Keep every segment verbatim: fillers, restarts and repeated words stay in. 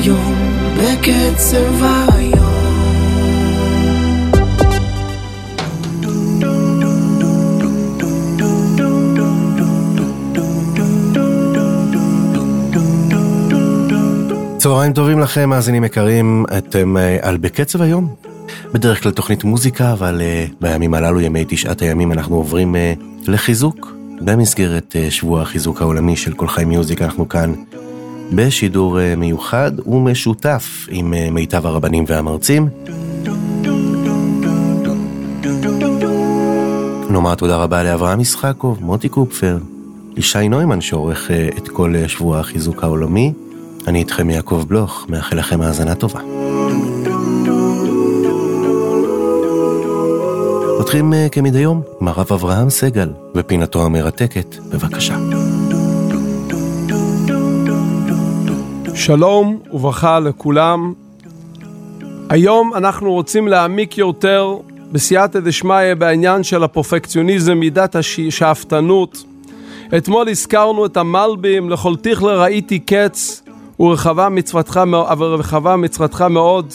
היום, בקצב היום. צהריים טובים לכם, מאזינים יקרים, אתם על בקצב היום. בדרך כלל תוכנית מוזיקה, אבל uh, בימים הללו, ימי תשעת הימים, אנחנו עוברים uh, לחיזוק. במסגרת uh, שבוע החיזוק העולמי של כל חי מיוזיק, אנחנו כאן בשידור uh, מיוחד ומשותף עם uh, מיטב הרבנים והמרצים. נאמר תודה רבה לאברהם ישחקוב, מוטי קופפר, ישי נוימן שעורך uh, את כל uh, שבוע החיזוק העולמי. אני איתכם יעקב בלוך, מאחל לכם האזנה טובה. פותחים כמדי יום עם הרב אברהם סגל ופינתו המרתקת, בבקשה. שלום וברכה לכולם. היום אנחנו רוצים להעמיק יותר בסייעתא דשמיא בעניין של הפרפקציוניזם, מידת השאפתנות. אתמול הזכרנו את המלבים, לכל תכלה ראיתי קץ ורחבה מצוותך, אבל רחבה מצוותך מאוד.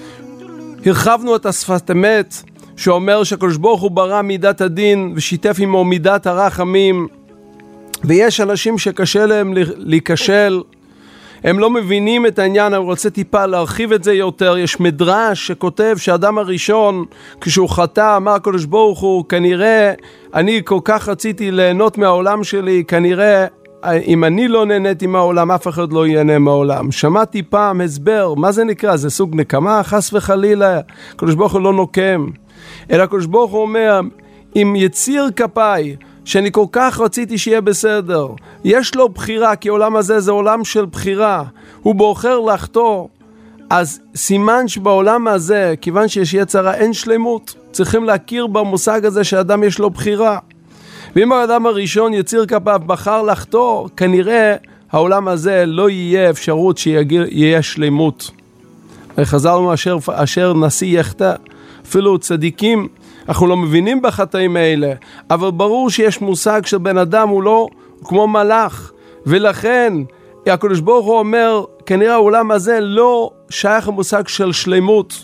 הרחבנו את השפת אמת שאומר שהקדוש ברוך הוא ברא מידת הדין ושיתף עמו מידת הרחמים, ויש אנשים שקשה להם להיכשל, הם לא מבינים את העניין. אני רוצה טיפה להרחיב את זה יותר. יש מדרש שכותב שהאדם הראשון כשהוא חטא אמר הקדוש ברוך הוא, כנראה אני כל כך רציתי ליהנות מהעולם שלי, כנראה אם אני לא נהניתי מהעולם, אף אחד לא ייהנה מהעולם. שמעתי פעם הסבר, מה זה נקרא? זה סוג נקמה? חס וחלילה, הקדוש ברוך הוא לא נוקם. אלא הקדוש ברוך הוא אומר, אם יציר כפיי, שאני כל כך רציתי שיהיה בסדר, יש לו בחירה, כי העולם הזה זה עולם של בחירה, הוא בוחר לחטוא, אז סימן שבעולם הזה, כיוון שיש יצרה, אין שלמות. צריכים להכיר במושג הזה שאדם יש לו בחירה. ואם האדם הראשון יציר כפיו בחר לחטוא, כנראה העולם הזה לא יהיה אפשרות שיהיה שלמות. חזרנו אשר, אשר נשיא יחטא, אפילו צדיקים, אנחנו לא מבינים בחטאים האלה, אבל ברור שיש מושג של בן אדם, הוא לא כמו מלאך, ולכן הקדוש ברוך הוא אומר, כנראה העולם הזה לא שייך למושג של שלמות.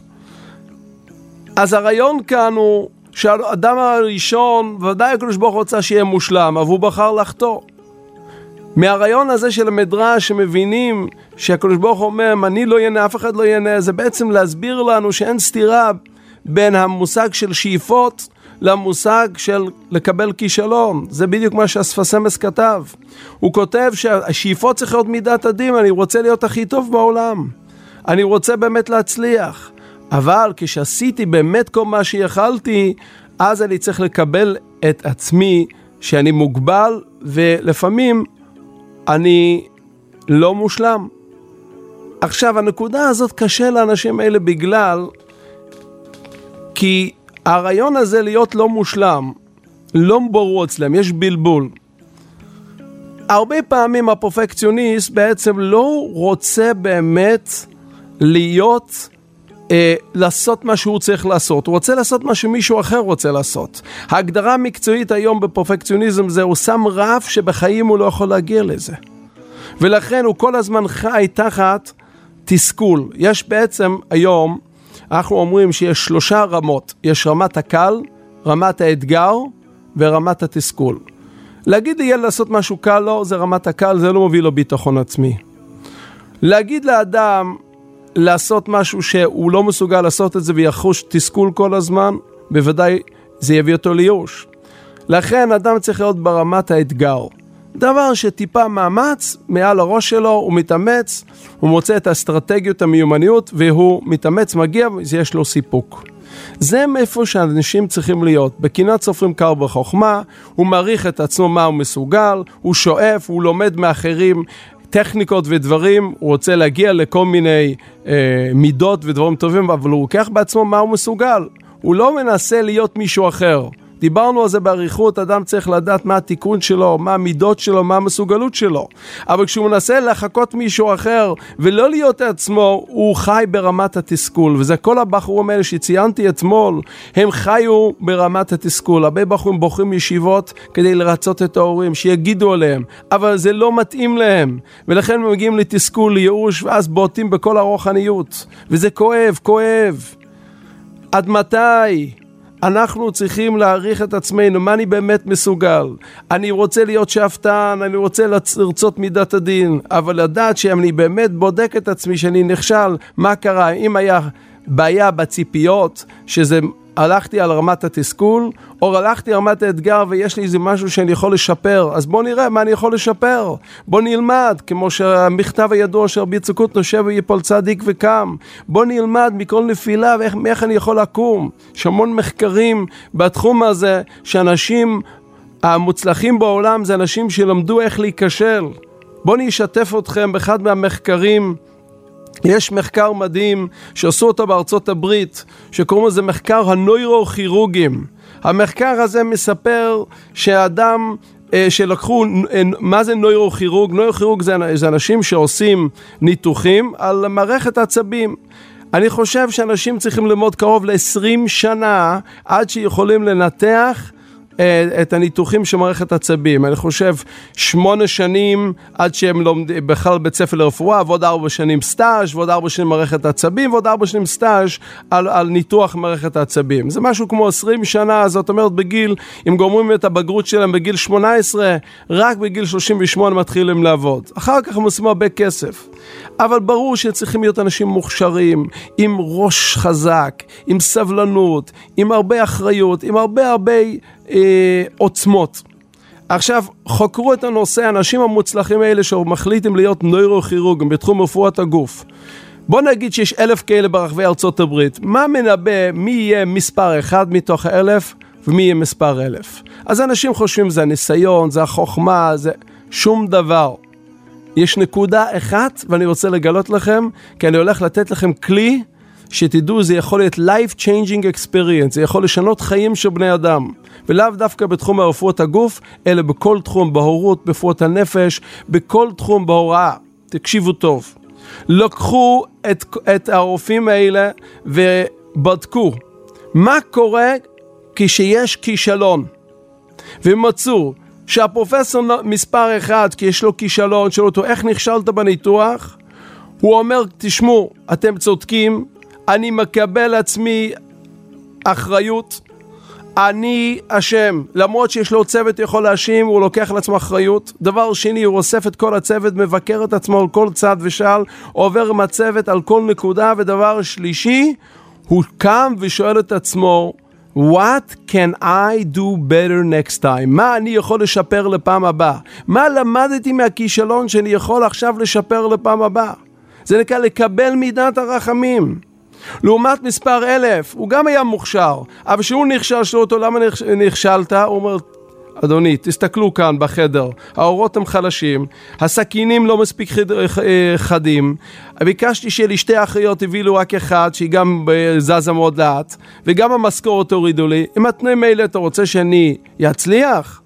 אז הרעיון כאן הוא, שהאדם הראשון, ודאי הקדוש ברוך הוא רוצה שיהיה מושלם, אבל הוא בחר לחטוא. מהרעיון הזה של המדרש שמבינים שהקדוש ברוך הוא אומר, אני לא ייהנה, אף אחד לא ייהנה, זה בעצם להסביר לנו שאין סתירה בין המושג של שאיפות למושג של לקבל כישלון. זה בדיוק מה שהשפת אמת כתב. הוא כותב שהשאיפות צריך להיות מידת הדין, אני רוצה להיות הכי טוב בעולם, אני רוצה באמת להצליח, אבל כשעשיתי באמת כל מה שיכלתי, אז אני צריך לקבל את עצמי שאני מוגבל, ולפעמים אני לא מושלם. עכשיו הנקודה הזאת קשה לאנשים האלה בגלל כי הרעיון הזה להיות לא מושלם לא ברור אצלם, יש בלבול. הרבה פעמים הפרפקציוניסט בעצם לא רוצה באמת להיות אה, לעשות מה שהוא צריך לעשות, הוא רוצה לעשות מה שמישהו אחר רוצה לעשות. ההגדרה המקצועית היום בפרפקציוניזם זה הוא שם רף שבחיים הוא לא יכול להגיע לזה, ולכן הוא כל הזמן חי תחת תסכול. יש בעצם היום אנחנו אומרים שיש שלושה רמות, יש רמת הקל, רמת האתגר ורמת התסכול. להגיד לי לעשות משהו קל לו, זה רמת הקל, זה לא מוביל לו ביטחון עצמי. להגיד לאדם לעשות משהו שהוא לא מסוגל לעשות את זה ויחוש תסכול כל הזמן, בוודאי זה יביא אותו ליוש. לכן אדם צריך להיות ברמת האתגר. דבר שטיפה מאמץ מעל הראש שלו, הוא מתאמץ, הוא מוצא את האסטרטגיות, המיומניות, והוא מתאמץ, מגיע, יש לו סיפוק. זה מאיפה שאנשים צריכים להיות. בקינת סופרים קר בחוכמה, הוא מעריך את עצמו מה הוא מסוגל, הוא שואף, הוא לומד מאחרים טכניקות ודברים, הוא רוצה להגיע לכל מיני אה, מידות ודברים טובים, אבל הוא לוקח בעצמו מה הוא מסוגל. הוא לא מנסה להיות מישהו אחר. דיברנו על זה בעריכות, אדם צריך לדעת מה התיקון שלו, מה המידות שלו, מה המסוגלות שלו. אבל כשהוא מנסה לחכות מישהו אחר ולא להיות עצמו, הוא חי ברמת התסכול. וזה כל הבחורים האלה שציינתי אתמול, הם חיו ברמת התסכול. הרבה בחורים בוחרים ישיבות כדי לרצות את ההורים, שיגידו עליהם, אבל זה לא מתאים להם. ולכן הם מגיעים לתסכול, לייאוש, ואז בועטים בכל הרוחניות. וזה כואב, כואב. עד מתי? אנחנו צריכים להעריך את עצמנו, מה אני באמת מסוגל. אני רוצה להיות שאפתן, אני רוצה לרצות מידת הדין, אבל לדעת שאני באמת בודק את עצמי שאני נכשל, מה קרה? אם היה בעיה בציפיות, שזה הלכתי על רמת התסכול, או הלכתי על רמת האתגר ויש לי איזה משהו שאני יכול לשפר, אז בוא נראה מה אני יכול לשפר, בוא נלמד, כמו שהמכתב הידוע של רבי יצחק נושב ויפול צדיק וקם, בוא נלמד מכל נפילה ואיך איך אני יכול לקום. יש המון מחקרים בתחום הזה, שאנשים המוצלחים בעולם זה אנשים שלמדו איך להיכשל. בוא נשתף אתכם באחד מהמחקרים. יש מחקר מדהים שעשו אותו בארצות הברית, שקוראים לזה מחקר הנוירוכירורגים. המחקר הזה מספר שהאדם אה, שלקחו, אה, מה זה נוירוכירוג? נוירוכירוג זה, זה אנשים שעושים ניתוחים על מערכת עצבים. אני חושב שאנשים צריכים ללמוד קרוב ל-עשרים שנה עד שיכולים לנתח את הניתוחים של מערכת עצבים. אני חושב שמונה שנים עד שהם לומדים בכלל בית ספר לרפואה, ועוד ארבע שנים סטאז', ועוד ארבע שנים מערכת עצבים, ועוד ארבע שנים סטאז' על, על ניתוח מערכת העצבים. זה משהו כמו עשרים שנה, זאת אומרת בגיל, אם גומרים את הבגרות שלהם בגיל שמונה עשרה, רק בגיל שלושים ושמונה מתחילים לעבוד. אחר כך הם עושים הרבה כסף. אבל ברור שצריכים להיות אנשים מוכשרים, עם ראש חזק, עם סבלנות, עם הרבה אחריות, עם הרבה הרבה אה, עוצמות. עכשיו, חוקרו את הנושא, האנשים המוצלחים האלה שמחליטים להיות נוירוכירורגים בתחום רפואת הגוף. בוא נגיד שיש אלף כאלה ברחבי ארצות הברית. מה מנבא מי יהיה מספר אחד מתוך האלף ומי יהיה מספר אלף? אז אנשים חושבים זה הניסיון, זה החוכמה, זה שום דבר. יש נקודה אחת, ואני רוצה לגלות לכם, כי אני הולך לתת לכם כלי, שתדעו, זה יכול להיות life changing experience, זה יכול לשנות חיים של בני אדם, ולאו דווקא בתחום הרפואת הגוף, אלא בכל תחום, בהורות, ברפואת הנפש, בכל תחום בהוראה. תקשיבו טוב. לקחו את, את הרופאים האלה, ובדקו, מה קורה כשיש כישלון, ומצאו, שהפרופסור מספר אחד, כי יש לו כישלון, שאלו אותו, איך נכשלת בניתוח? הוא אומר, תשמעו, אתם צודקים, אני מקבל עצמי אחריות, אני אשם, למרות שיש לו צוות יכול להאשים, הוא לוקח לעצמו אחריות. דבר שני, הוא אוסף את כל הצוות, מבקר את עצמו על כל צד ושאל, עובר עם הצוות על כל נקודה, ודבר שלישי, הוא קם ושואל את עצמו, What can I do better next time? מה אני יכול לשפר לפעם הבאה? מה למדתי מהכישלון שאני יכול עכשיו לשפר לפעם הבאה? זה נקרא לקבל מידת הרחמים. לעומת מספר אלף, הוא גם היה מוכשר, אבל שהוא נכשל, שאלו אותו, למה נכשלת? הוא אומר, אדוני, תסתכלו כאן בחדר, האורות הם חלשים, הסכינים לא מספיק חדים, ביקשתי שלשתי האחיות הביא רק אחד, שהיא גם זזה מאוד לאט, וגם המשכורת הורידו לי, אם התנאים האלה אתה רוצה שאני יצליח?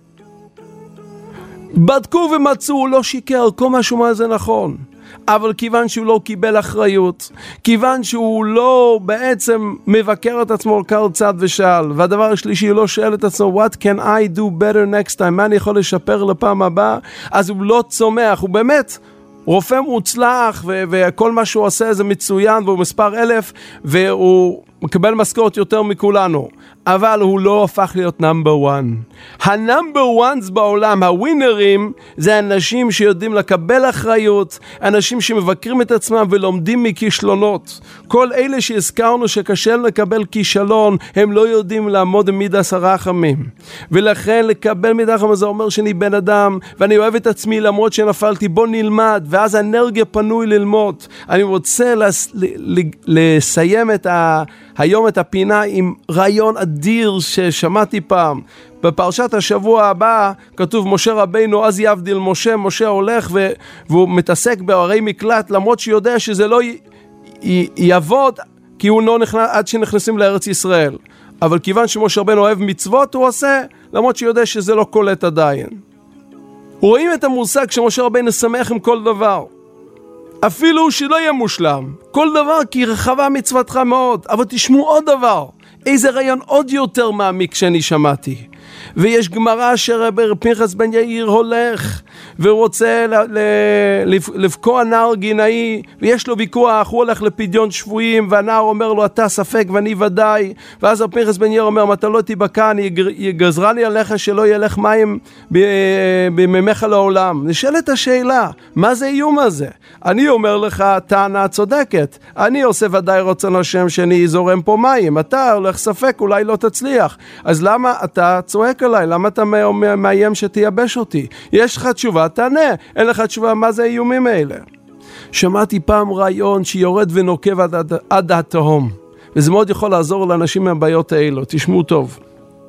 בדקו ומצאו, הוא לא שיקר, כל משהו מה זה נכון. אבל כיוון שהוא לא קיבל אחריות, כיוון שהוא לא בעצם מבקר את עצמו על כל צד ושאל, והדבר השלישי, הוא לא שואל את עצמו, what can I do better next time? מה אני יכול לשפר לפעם הבאה? אז הוא לא צומח, הוא באמת רופא מוצלח, ו- וכל מה שהוא עושה זה מצוין, והוא מספר אלף, והוא מקבל משכורת יותר מכולנו. אבל הוא לא הפך להיות נאמבר וואן. הנאמבר וואנס בעולם, הווינרים, זה אנשים שיודעים לקבל אחריות, אנשים שמבקרים את עצמם ולומדים מכישלונות. כל אלה שהזכרנו שקשה לקבל כישלון, הם לא יודעים לעמוד עם מידת הרחמים. ולכן לקבל מידת הרחמים זה אומר שאני בן אדם, ואני אוהב את עצמי למרות שנפלתי, בוא נלמד, ואז האנרגיה פנוי ללמוד. אני רוצה לס... ל... לסיים את ה... היום את הפינה עם רעיון אדיר ששמעתי פעם. בפרשת השבוע הבא כתוב משה רבינו, אז יבדיל משה, משה הולך ו... והוא מתעסק בערי מקלט, למרות שיודע שזה לא י... י... יעבוד, כי הוא לא נכנס עד שנכנסים לארץ ישראל. אבל כיוון שמשה רבנו אוהב מצוות הוא עושה, למרות שיודע שזה לא קולט עדיין. רואים את המושג שמשה רבנו שמח עם כל דבר. אפילו שלא יהיה מושלם. כל דבר כי רחבה מצוותך מאוד. אבל תשמעו עוד דבר. איזה רעיון עוד יותר מעמיק שאני שמעתי. ויש גמרא שרבי פנחס בן יאיר הולך והוא רוצה לבקוע נער גינאי ויש לו ויכוח, הוא הולך לפדיון שבויים והנער אומר לו אתה ספק ואני ודאי, ואז רבי פנחס בן יאיר אומר אם אתה לא תיבקע אני גזרה לי עליך שלא ילך מים במימיך לעולם. נשאלת השאלה מה זה איום הזה? אני אומר לך טענה צודקת, אני עושה ודאי רצון השם שאני זורם פה מים, אתה הולך ספק אולי לא תצליח, אז למה אתה צועק עליי? למה אתה מאיים שתייבש אותי? יש לך תשובה, תענה. אין לך תשובה, מה זה האיומים האלה? שמעתי פעם רעיון שיורד ונוקב עד, עד, עד התהום, וזה מאוד יכול לעזור לאנשים מהבעיות האלו. תשמעו טוב.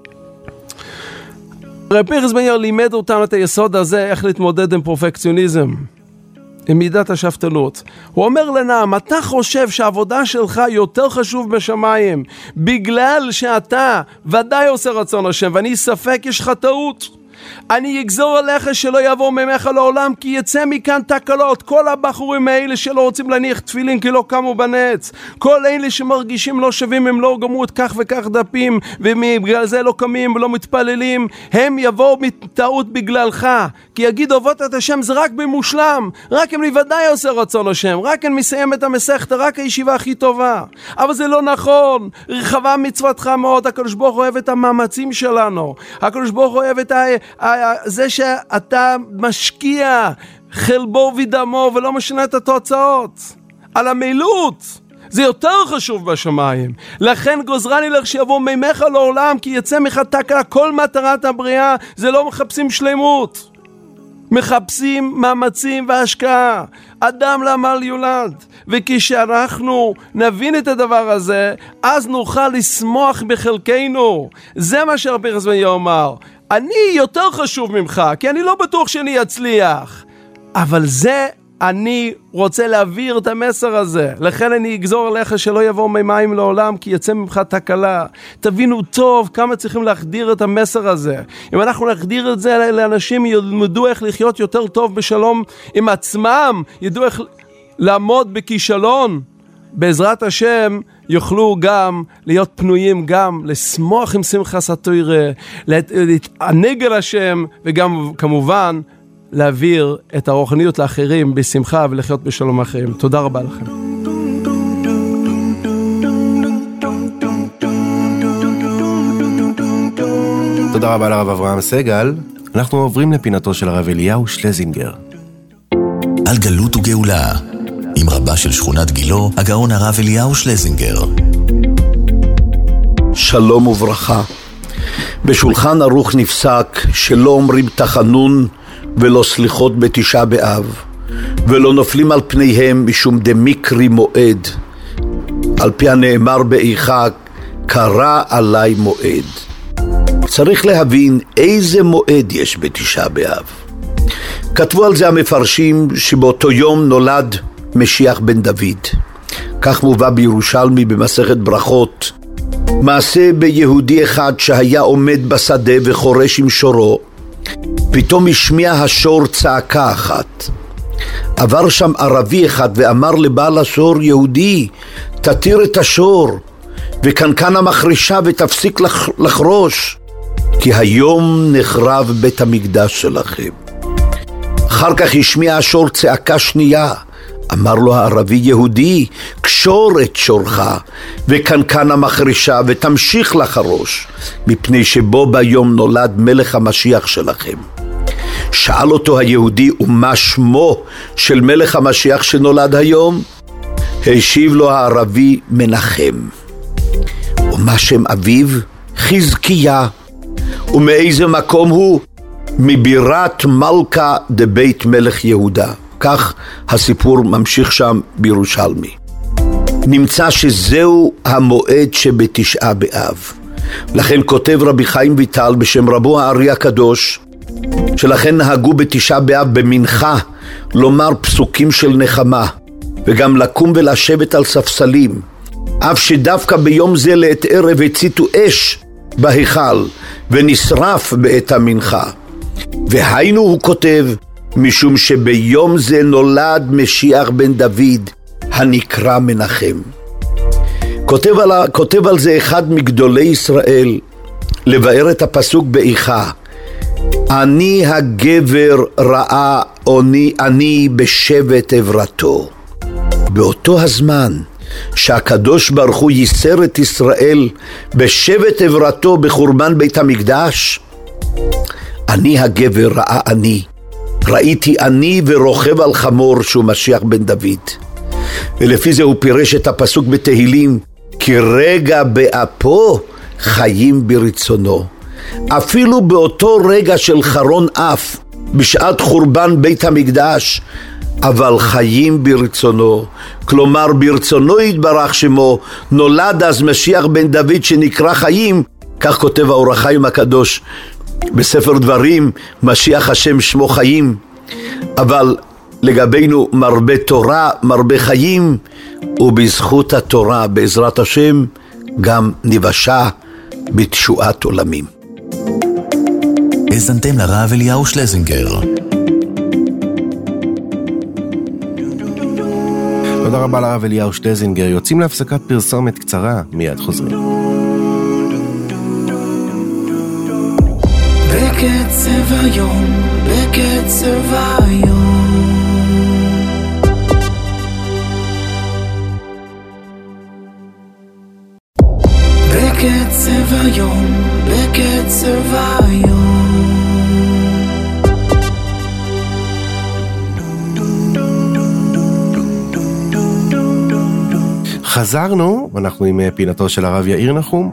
רבי פנחס בן יאיר לימד אותנו את היסוד הזה, איך להתמודד עם פרפקציוניזם, עם מידת השאפתנות. הוא אומר לנעם, אתה חושב שהעבודה שלך יותר חשוב בשמיים, בגלל שאתה ודאי עושה רצון השם, ואני ספק יש לך טעות. אני אגזור עליך שלא יעבור ממך לעולם, כי יצא מכאן תקלות. כל הבחורים האלה שלא רוצים להניח תפילין כי לא קמו בנץ, כל אלה שמרגישים לא שווים, הם לא גמרו את כך וכך דפים ובגלל זה לא קמים ולא מתפללים, הם יבואו מטעות בגללך, כי יגיד אהבת את השם זה רק במושלם, רק אם אני ודאי עושה רצון השם, רק אם מסיים את המסכת, רק הישיבה הכי טובה. אבל זה לא נכון. רחבה מצוותך מאוד. הקדוש ברוך הוא אוהב את המאמצים שלנו, הקדוש ברוך הוא אוהב את ה... זה שאתה משקיע חלבו ודמו ולא משנה את התוצאות על המילוט, זה יותר חשוב בשמיים. לכן גוזרני לך שיבוא מימיך לעולם, כי יצא ממך תקלה. כל מטרת הבריאה זה לא מחפשים שלמות, מחפשים מאמצים והשקעה. אדם לעמל יולד, וכשאנחנו נבין את הדבר הזה אז נוכל לשמוח בחלקנו. זה מה שרבי פנחס בן יאיר אמר, אני יותר חשוב ממך, כי אני לא בטוח שאני אצליח, אבל זה אני רוצה להעביר את המסר הזה. לכן אני אגזור עליך שלא יבוא מים לעולם, כי יצא ממך תקלה. תבינו טוב כמה צריכים להחדיר את המסר הזה. אם אנחנו להחדיר את זה לאנשים, ילמדו איך לחיות יותר טוב בשלום עם עצמם, ידעו איך לעמוד בכישלון, בעזרת השם יוכלו גם להיות פנויים, גם לשמוח עם שמחת התורה, להתענג על השם, וגם כמובן להעביר את הרוחניות לאחרים בשמחה ולחיות בשלום אחרים. תודה רבה לכם. תודה רבה לרב אברהם סגל. אנחנו עוברים לפינתו של הרב אליהו שלזינגר. על גלות וגאולה, עם רבה של שכונת גילו, הגאון הרב אליהו שלזינגר. שלום וברכה. בשולחן ערוך נפסק שלא אומרים תחנון ולא סליחות בתשעה באב, ולא נופלים על פניהם משום דמיקרי מועד, על פי הנאמר באיכה קרא עלי מועד. צריך להבין איזה מועד יש בתשעה באב. כתבו על זה המפרשים שבאותו יום נולד משיח בן דוד. כך מובא בירושלמי במסכת ברכות. מעשה ביהודי אחד שהיה עומד בשדה וחורש עם שורו, פתאום השמיע השור צעקה אחת. עבר שם ערבי אחד ואמר לבעל השור, יהודי, תתיר את השור וקנקן המחרישה ותפסיק לח... לחרוש, כי היום נחרב בית המקדש שלכם. אחר כך השמיע השור צעקה שנייה. אמר לו הערבי, יהודי, קשור את שורך וקנקן המחרישה ותמשיך לחרוש, מפני שבו ביום נולד מלך המשיח שלכם. שאל אותו היהודי, ומה שמו של מלך המשיח שנולד היום? השיב לו הערבי, מנחם. ומה שם אביו? חזקיה. ומאיזה מקום הוא? מבירת מלכה דבית מלך יהודה. כך הסיפור ממשיך שם בירושלמי. נמצא שזהו המועד שבתשעה באב. לכן כותב רבי חיים ויטל בשם רבו הארי הקדוש, שלכן נהגו בתשעה באב במנחה לומר פסוקים של נחמה, וגם לקום ולשבת על ספסלים, אף שדווקא ביום זה לעת ערב הציתו אש בהיכל ונשרף בעת המנחה. והיינו, הוא כותב, משום שביום זה נולד משיח בן דוד הנקרא מנחם. כותב על, כותב על זה אחד מגדולי ישראל לבאר את הפסוק באיכה: אני הגבר ראה עוני אני בשבט עברתו. באותו הזמן שהקדוש ברוך הוא ייסר את ישראל בשבט עברתו בחורבן בית המקדש, אני הגבר ראה אני, ראיתי אני ורוכב על חמור שהוא משיח בן דוד. ולפי זה הוא פירש את הפסוק בתהילים: כי רגע באפו חיים ברצונו. אפילו באותו רגע של חרון אף בשעת חורבן בית המקדש, אבל חיים ברצונו, כלומר ברצונו יתברך שמו, נולד אז משיח בן דוד שנקרא חיים. כך כותב האור החיים הקדוש בספר דברים, משיח השם שמו חיים. אבל לגבינו מרבה תורה, מרבה חיים, ובזכות התורה בעזרת השם גם נבשה בתשועת עולמים. הזנתם לרב אליהו שלזינגר. תודה רבה לרב אליהו שלזינגר. יוצאים להפסקת פרסומת קצרה, מיד חוזרים. בקצב היום, בקצב היום. בקצב היום, בקצב היום. חזרנו, אנחנו עם פינתו של הרב יאיר נחום.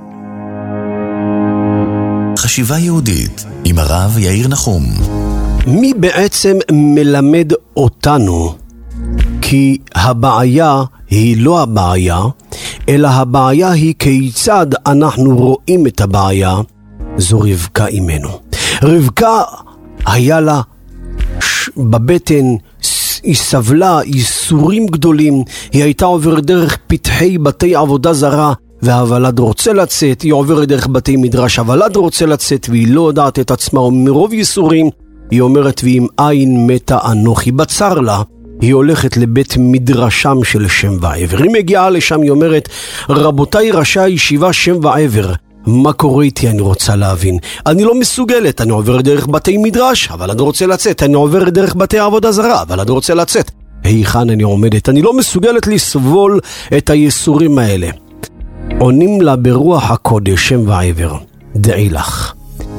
חשיבה יהודית עם הרב יאיר נחום. מי בעצם מלמד אותנו? כי הבעיה היא לא הבעיה, אלא הבעיה היא כיצד אנחנו רואים את הבעיה. זו רבקה אימנו. רבקה היה לה ש... בבטן, היא סבלה ייסורים גדולים, היא הייתה עוברת דרך פתחי בתי עבודה זרה, והוולד רוצה לצאת, היא עוברת דרך בתי מדרש, הוולד רוצה לצאת, והיא לא יודעת את עצמה, ומרוב ייסורים, היא אומרת, ואם עין מתה אנוכי בצר לה, היא הולכת לבית מדרשם של שם ועבר. היא מגיעה לשם, היא אומרת, רבותיי ראשי הישיבה שם ועבר, מה קורה איתי? אני רוצה להבין. אני לא מסוגלת, אני עוברת דרך בתי מדרש, אבל אני רוצה לצאת, אני עוברת דרך בתי עבודה זרה, אבל אני רוצה לצאת. היכן אני עומדת? אני לא מסוגלת לסבול את היסורים האלה. עונים לה ברוח הקודש שם ועבר, דעי לך,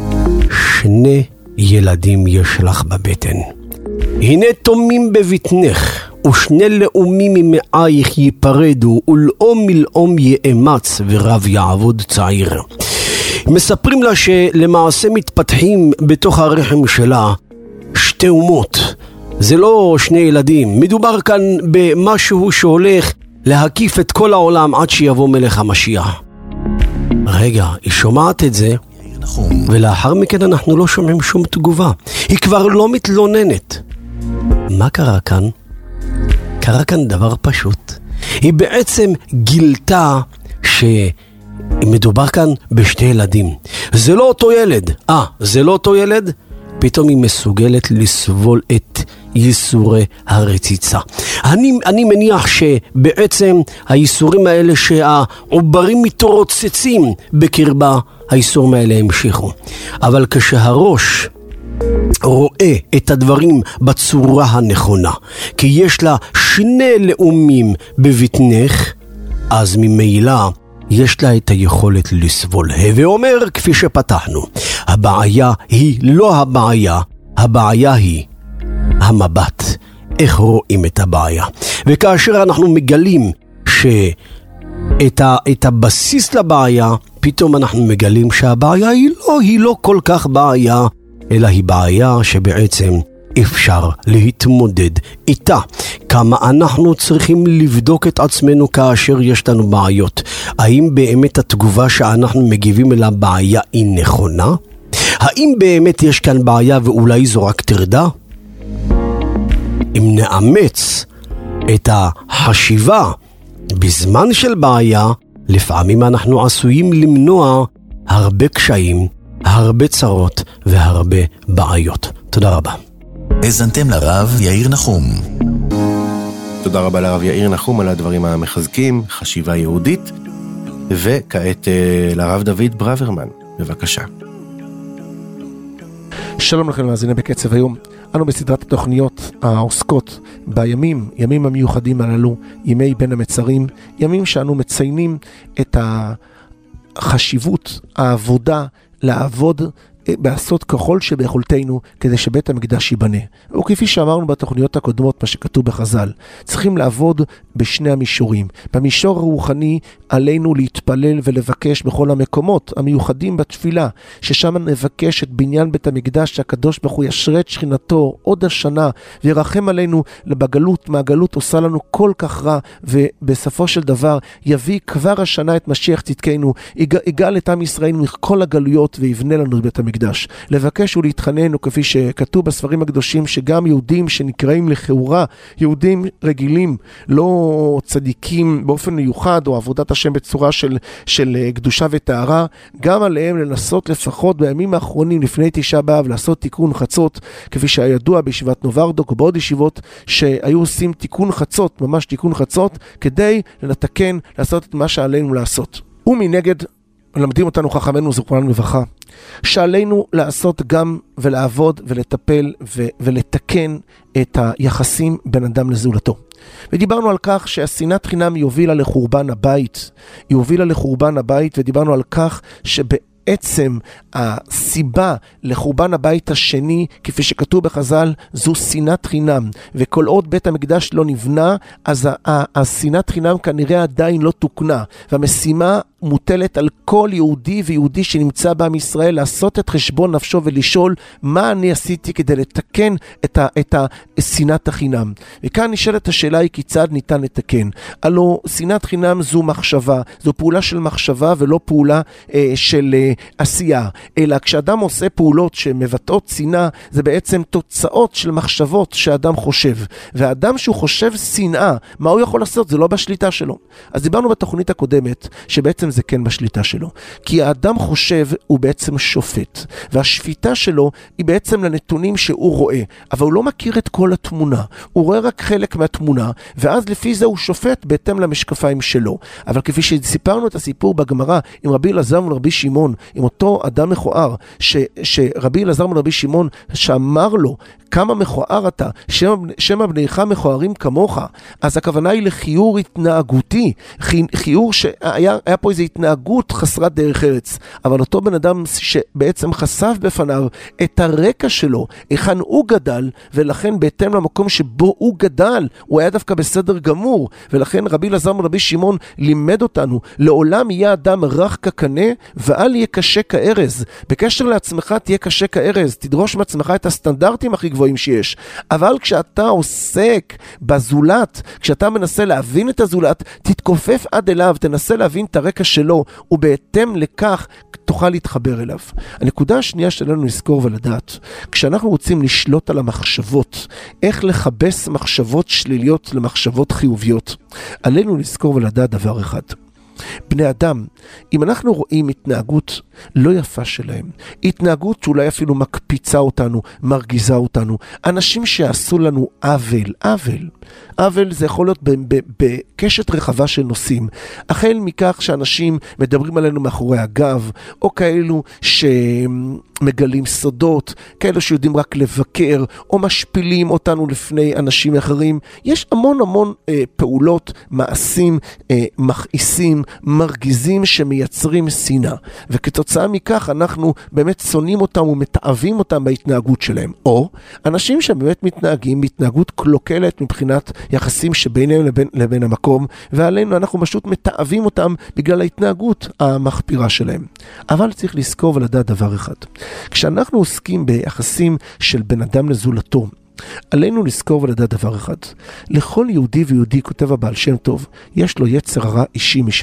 שני ילדים יש לך בבטן. הנה תומים בבטנך, ושני לאומים ממעייך ייפרדו, ולאום מלאום יאמץ, ורב יעבוד צעיר. מספרים לה שלמעשה מתפתחים בתוך הרחם שלה שתי אומות. זה לא שני ילדים, מדובר כאן במשהו שהולך להקיף את כל העולם עד שיבוא מלך המשיח. רגע, היא שומעת את זה, ולאחר מכן אנחנו לא שומעים שום תגובה. היא כבר לא מתלוננת. מה קרה כאן? קרה כאן דבר פשוט. היא בעצם גילתה שמדובר כאן בשתי ילדים. זה לא אותו ילד. אה, זה לא אותו ילד? פתאום היא מסוגלת לסבול את ייסורי הרציצה. אני, אני מניח שבעצם הייסורים האלה שהעוברים מתרוצצים בקרבה, הייסורים האלה המשיכו. אבל כשהראש רואה את הדברים בצורה הנכונה, כי יש לה שני לאומים בבטנך, אז ממילא יש לה את היכולת לסבול. ואומר, כפי שפתחנו, הבעיה היא לא הבעיה, הבעיה היא המבט, איך רואים את הבעיה. וכאשר אנחנו מגלים שאת ה, את הבסיס לבעיה, פתאום אנחנו מגלים שהבעיה היא לא, היא לא כל כך בעיה, אלא היא בעיה שבעצם אפשר להתמודד איתה. כמה אנחנו צריכים לבדוק את עצמנו כאשר יש לנו בעיות. האם באמת התגובה שאנחנו מגיבים אל הבעיה היא נכונה? האם באמת יש כאן בעיה ואולי זו רק תרדה? אם נאמץ את החשיבה בזמן של בעיה, לפעמים אנחנו עשויים למנוע הרבה קשיים, הרבה צרות והרבה בעיות. תודה רבה. הזנתם לרב יאיר נחום. תודה רבה לרב יאיר נחום על הדברים המחזקים, חשיבה יהודית, וכעת לרב דוד ברוורמן, בבקשה. שלום לכם מאזינים בקצב היום. אנו בסדרת התוכניות העוסקות בימים, ימים המיוחדים הללו, ימי בין המצרים, ימים שאנו מציינים את החשיבות, העבודה, לעבוד, לעשות ככל שביכולתנו כדי שבית המקדש ייבנה. וכפי שאמרנו בתוכניות הקודמות, מה שכתוב בחז"ל, צריכים לעבוד בשני המישורים. במישור הרוחני עלינו להתפלל ולבקש בכל המקומות המיוחדים בתפילה, ששם נבקש את בניין בית המקדש, שהקדוש ברוך הוא ישרה את שכינתו עוד השנה וירחם עלינו בגלות, מהגלות עושה לנו כל כך רע, ובסופו של דבר יביא כבר השנה את משיח צדקנו, יגאל את עם ישראל מכל הגלויות ויבנה לנו בית המקדש. לבקש ולהתחנן, וכפי שכתוב בספרים הקדושים, שגם יהודים שנקראים לכאורה יהודים רגילים, לא צדיקים באופן מיוחד, או עבודת השם בצורה של, של קדושה וטהרה, גם עליהם לנסות לפחות בימים האחרונים לפני תשעה באב לעשות תיקון חצות, כפי שהידוע בישיבת נוברדוק ובעוד ישיבות שהיו עושים תיקון חצות, ממש תיקון חצות, כדי לנתקן, לעשות את מה שעלינו לעשות. ומנגד למדים אותנו חכמינו זכרונם לברכה, שעלינו לעשות גם ולעבוד ולטפל ו- ולתקן את היחסים בין אדם לזולתו. ודיברנו על כך שהשנאת חינם היא הובילה לחורבן הבית, היא הובילה לחורבן הבית, ודיברנו על כך שבעצם הסיבה לחורבן הבית השני, כפי שכתוב בחז"ל, זו שנאת חינם, וכל עוד בית המקדש לא נבנה, אז השנאת חינם כנראה עדיין לא תוקנה, והמשימה מוטלת על כל יהודי ויהודי שנמצא בעם ישראל לעשות את חשבון נפשו ולשאול מה אני עשיתי כדי לתקן את, ה, את השנאת החינם. וכאן נשאלת השאלה היא כיצד ניתן לתקן. הלא שנאת חינם זו מחשבה, זו פעולה של מחשבה ולא פעולה אה, של אה, עשייה, אלא כשאדם עושה פעולות שמבטאות שנאה, זה בעצם תוצאות של מחשבות שאדם חושב. והאדם שהוא חושב שנאה, מה הוא יכול לעשות? זה לא בשליטה שלו. אז דיברנו בתוכנית הקודמת שבעצם זה כן בשליטה שלו. כי האדם חושב הוא בעצם שופט, והשפיטה שלו היא בעצם לנתונים שהוא רואה, אבל הוא לא מכיר את כל התמונה, הוא רואה רק חלק מהתמונה, ואז לפי זה הוא שופט בהתאם למשקפיים שלו. אבל כפי שסיפרנו את הסיפור בגמרא עם רבי אלעזר ורבי שמעון, עם אותו אדם מכוער, ש, שרבי אלעזר ורבי שמעון שאמר לו, כמה מכוער אתה, שם בניך מכוערים כמוך, אז הכוונה היא לחיור התנהגותי, חיור שהיה היה פה איזו התנהגות חסרת דרך ארץ, אבל אותו בן אדם שבעצם חשף בפניו את הרקע שלו, היכן הוא גדל, ולכן בהתאם למקום שבו הוא גדל, הוא היה דווקא בסדר גמור, ולכן רבי אלעזר ורבי שמעון לימד אותנו, לעולם יהיה אדם רך כקנה, ואל יהיה קשה כארז. בקשר לעצמך תהיה קשה כארז, תדרוש מעצמך את הסטנדרטים הכי גבוהים שיש, אבל כשאתה עוסק בזולת, כשאתה מנסה להבין את הזולת, תתכופף עד אליו, תנסה להבין את הרקע שלו, ובהתאם לכך תוכל להתחבר אליו. הנקודה השנייה שלנו לזכור ולדעת, כשאנחנו רוצים לשלוט על המחשבות, איך לחבש מחשבות שליליות למחשבות חיוביות, עלינו לזכור ולדעת דבר אחד. בני אדם, אם אנחנו רואים התנהגות לא יפה שלהם, התנהגות שאולי אפילו מקפיצה אותנו, מרגיזה אותנו, אנשים שעשו לנו עוול, עוול, עוול זה יכול להיות בקשת רחבה של נושאים, החל מכך שאנשים מדברים עלינו מאחורי הגב, או כאלו שמגלים סודות, כאלו שיודעים רק לבקר, או משפילים אותנו לפני אנשים אחרים. יש המון המון אה, פעולות, מעשים, אה, מכעיסים, מרגיזים שמייצרים שנאה, וכתוצאה מכך אנחנו באמת שונאים אותם ומתאבים אותם בהתנהגות שלהם. או אנשים שבאמת מתנהגים בהתנהגות קלוקלת מבחינת יחסים שביניהם לבין, לבין המקום, ועלינו אנחנו פשוט מתאבים אותם בגלל ההתנהגות המחפירה שלהם. אבל צריך לזכור ולדעת דבר אחד. כשאנחנו עוסקים ביחסים של בן אדם לזולתו, עלינו לזכור ולדעת דבר אחד. לכל יהודי ויהודי, כותב הבעל שם טוב, יש לו יצר הרע אישי משלו.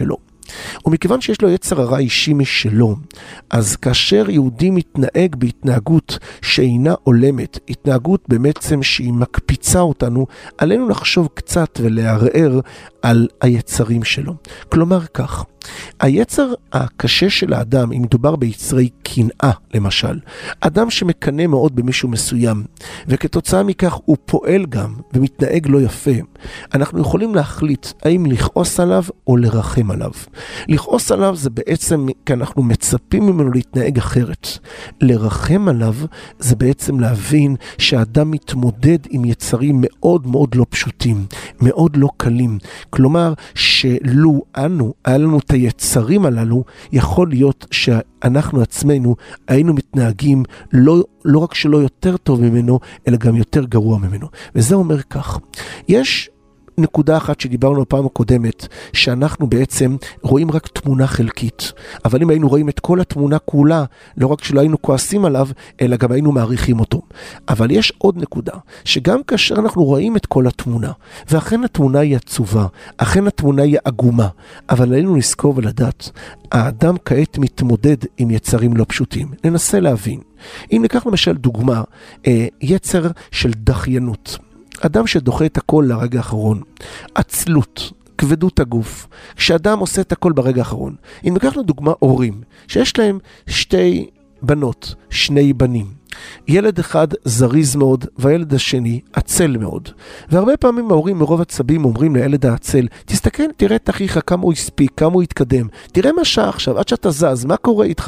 ומכיוון שיש לו יצר הרע אישי משלו, אז כאשר יהודי מתנהג בהתנהגות שאינה עולמת, התנהגות בעצם שהיא מקפיצה אותנו, עלינו לחשוב קצת ולערער על היצרים שלו. כלומר כך, היצר הקשה של האדם, אם מדובר ביצרי קנאה למשל, אדם שמקנא מאוד במישהו מסוים, וכתוצאה מכך הוא פועל גם ומתנהג לא יפה, אנחנו יכולים להחליט האם לכעוס עליו או לרחם עליו. לכעוס עליו זה בעצם כי אנחנו מצפים ממנו להתנהג אחרת. לרחם עליו זה בעצם להבין שהאדם מתמודד עם יצרים מאוד מאוד לא פשוטים, מאוד לא קלים. כלומר, שלו אנו, היה לנו את היצרים הללו, יכול להיות שאנחנו עצמנו היינו מתנהגים לא, לא רק שלא יותר טוב ממנו, אלא גם יותר גרוע ממנו. וזה אומר כך, יש נקודה אחת שדיברנו בפעם הקודמת, שאנחנו בעצם רואים רק תמונה חלקית. אבל אם היינו רואים את כל התמונה כולה, לא רק שלא היינו כועסים עליו, אלא גם היינו מעריכים אותו. אבל יש עוד נקודה, שגם כאשר אנחנו רואים את כל התמונה, ואכן התמונה היא עצובה, אכן התמונה היא עגומה, אבל עלינו לזכור ולדעת, האדם כעת מתמודד עם יצרים לא פשוטים. ננסה להבין. אם ניקח למשל דוגמה, יצר של דחיינות. אדם שדוחה את הכל לרגע האחרון, עצלות, כבדות הגוף, כשאדם עושה את הכל ברגע האחרון. אם ניקח לדוגמה הורים, שיש להם שתי בנות, שני בנים. ילד אחד זריז מאוד, והילד השני עצל מאוד. והרבה פעמים ההורים מרוב עצבים אומרים לילד העצל, תסתכל, תראה את אחיך, כמה הוא הספיק, כמה הוא התקדם. תראה מה שעה עכשיו, עד שאתה זז, מה קורה איתך?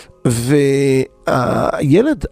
והילד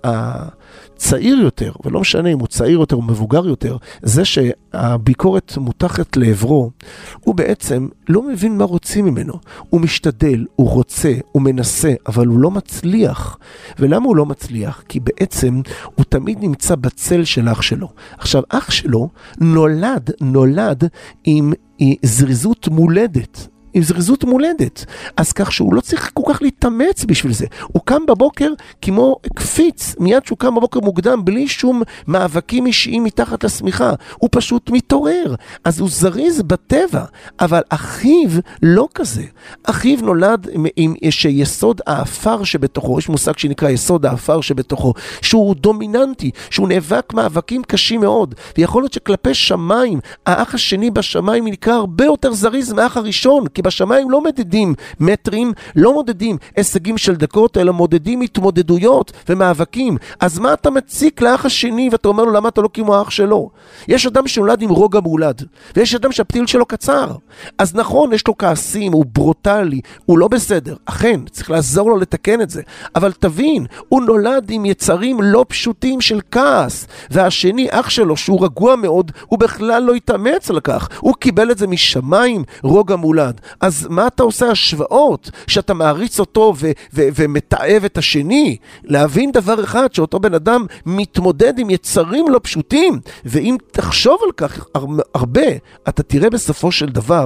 הצעיר יותר, ולא משנה אם הוא צעיר יותר או מבוגר יותר, זה שהביקורת מותחת לעברו, הוא בעצם לא מבין מה רוצים ממנו. הוא משתדל, הוא רוצה, הוא מנסה, אבל הוא לא מצליח. ולמה הוא לא מצליח? כי בעצם הוא תמיד נמצא בצל של אח שלו. עכשיו, אח שלו נולד, נולד עם זריזות מולדת. עם זריזות מולדת, אז כך שהוא לא צריך כל כך להתאמץ בשביל זה. הוא קם בבוקר כמו קפיץ, מיד שהוא קם בבוקר מוקדם, בלי שום מאבקים אישיים מתחת לשמיכה. הוא פשוט מתעורר, אז הוא זריז בטבע, אבל אחיו לא כזה. אחיו נולד עם יסוד האפר שבתוכו, יש מושג שנקרא יסוד האפר שבתוכו, שהוא דומיננטי, שהוא נאבק מאבקים קשים מאוד, ויכול להיות שכלפי שמיים, האח השני בשמיים נקרא הרבה יותר זריז מהאח הראשון, כי בשמיים לא מדדים מטרים, לא מודדים הישגים של דקות, אלא מודדים התמודדויות ומאבקים. אז מה אתה מציק לאח השני ואתה אומר לו למה אתה לא כמו האח שלו? יש אדם שנולד עם רוגע מולד, ויש אדם שהפתיל שלו קצר. אז נכון, יש לו כעסים, הוא ברוטלי, הוא לא בסדר. אכן, צריך לעזור לו לתקן את זה. אבל תבין, הוא נולד עם יצרים לא פשוטים של כעס, והשני, אח שלו, שהוא רגוע מאוד, הוא בכלל לא יתאמץ על כך. הוא קיבל את זה משמיים, רוגע מולד. אז מה אתה עושה השוואות? שאתה מעריץ אותו ו- ו- ומתאב את השני? להבין דבר אחד, שאותו בן אדם מתמודד עם יצרים לא פשוטים, ואם תחשוב על כך הרבה, אתה תראה בסופו של דבר,